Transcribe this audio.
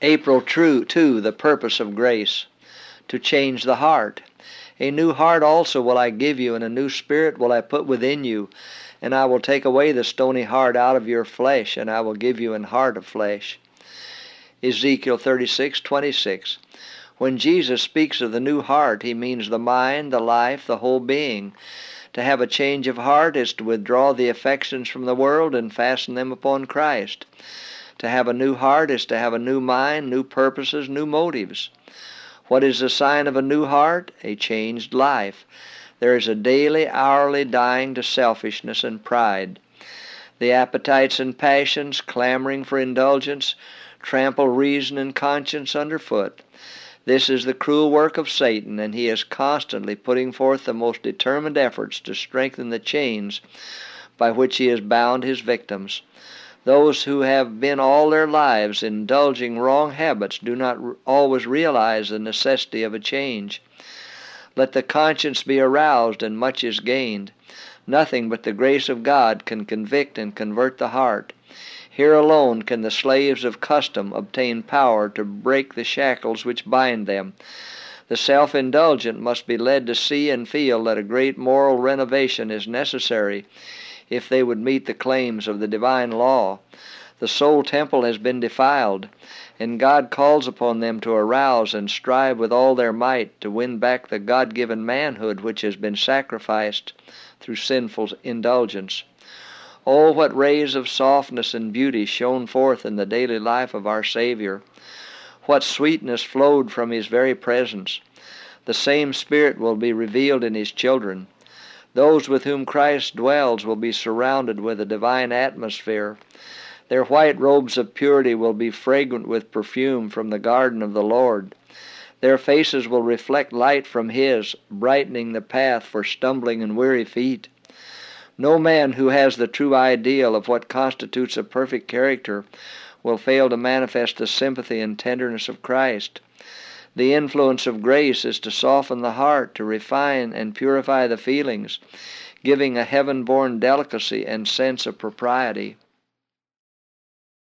April 2, the purpose of grace, to change the heart. A new heart also will I give you, and a new spirit will I put within you. And I will take away the stony heart out of your flesh, and I will give you an heart of flesh. Ezekiel 36:26. When Jesus speaks of the new heart, he means the mind, the life, the whole being. To have a change of heart is to withdraw the affections from the world and fasten them upon Christ. To have a new heart is to have a new mind, new purposes, new motives. What is the sign of a new heart? A changed life. There is a daily, hourly dying to selfishness and pride. The appetites and passions, clamoring for indulgence, trample reason and conscience underfoot. This is the cruel work of Satan, and he is constantly putting forth the most determined efforts to strengthen the chains by which he has bound his victims. Those who have been all their lives indulging wrong habits do not always realize the necessity of a change. Let the conscience be aroused, and much is gained. Nothing but the grace of God can convict and convert the heart. Here alone can the slaves of custom obtain power to break the shackles which bind them. The self-indulgent must be led to see and feel that a great moral renovation is necessary if they would meet the claims of the divine law. The soul temple has been defiled, and God calls upon them to arouse and strive with all their might to win back the God-given manhood which has been sacrificed through sinful indulgence. Oh, what rays of softness and beauty shone forth in the daily life of our Savior! What sweetness flowed from His very presence! The same Spirit will be revealed in His children. Those with whom Christ dwells will be surrounded with a divine atmosphere. Their white robes of purity will be fragrant with perfume from the garden of the Lord. Their faces will reflect light from His, brightening the path for stumbling and weary feet. No man who has the true ideal of what constitutes a perfect character will fail to manifest the sympathy and tenderness of Christ. The influence of grace is to soften the heart, to refine and purify the feelings, giving a heaven-born delicacy and sense of propriety.